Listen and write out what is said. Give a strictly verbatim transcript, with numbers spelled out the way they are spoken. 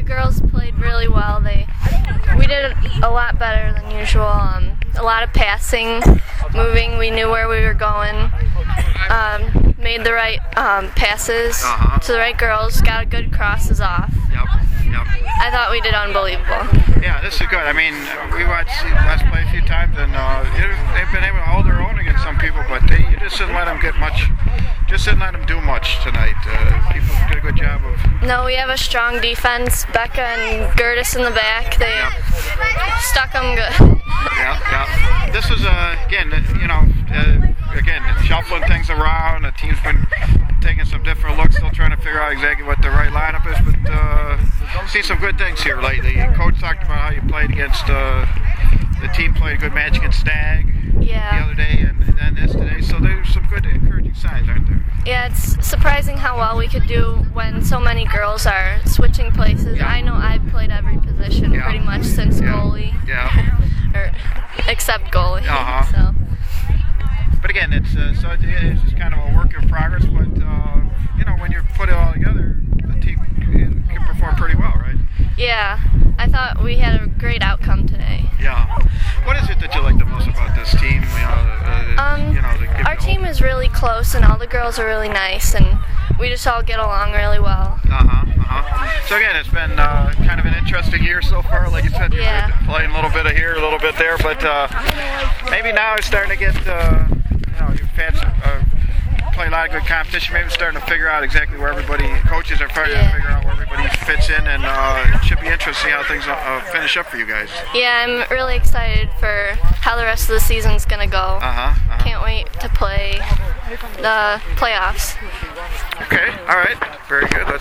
the girls played really well. They we did a lot better than usual. Um, a lot of passing, moving. We knew where we were going. Um, made the right um, passes Uh-huh. to the right girls. Got good crosses off. Yep. Yep. I thought we did unbelievable. Yeah, this is good. I mean, we watched us play a few times, and uh, they've been able to hold their own against some people, but they you just didn't let them get much. Just didn't let them do much tonight. Uh, people did a good job of. No, we have a strong defense. Becca and Gertis in the back. They Yep. stuck them good. Yeah, yeah. This is uh, again, you know, uh, again, shuffling things around. The team's been taking some different looks, still trying to figure out exactly what the right lineup is. But uh, see some good things here lately. Coach talked about how you played against uh, the team played a good match against Stag Yeah. the other day, and then this today. So there's some good encouraging signs, aren't there? Yeah, it's surprising how well we could do when so many girls are switching places. Yeah. I know I've played every position Yeah. pretty much since Yeah. goalie, Yeah. or except goalie. Uh-huh. So But again, it's uh, so it- it's just kind of a work in progress. But uh, you know, when you put it all together, the team can can perform pretty well, right? yeah, I thought we had a great outcome today. Yeah. What is it that you like the most about this team? You know, uh, Um, you know, the, Our team is really close, and all the girls are really nice, and we just all get along really well. Uh huh. Uh huh. So again, it's been uh, kind of an interesting year so far. Like you said, you've Yeah. been playing a little bit of here, a little bit there, but uh, maybe now it's starting to get. Uh, you know, you've had some, uh, play a lot of good competition. Maybe starting to figure out exactly where everybody, coaches are starting Yeah. to figure out where everybody fits in, and uh, it should be interesting to see how things uh, finish up for you guys. Yeah, I'm really excited for how the rest of the season's gonna go. Uh huh. Uh-huh. Can't wait to play the playoffs. Okay. All right. Very good. Let's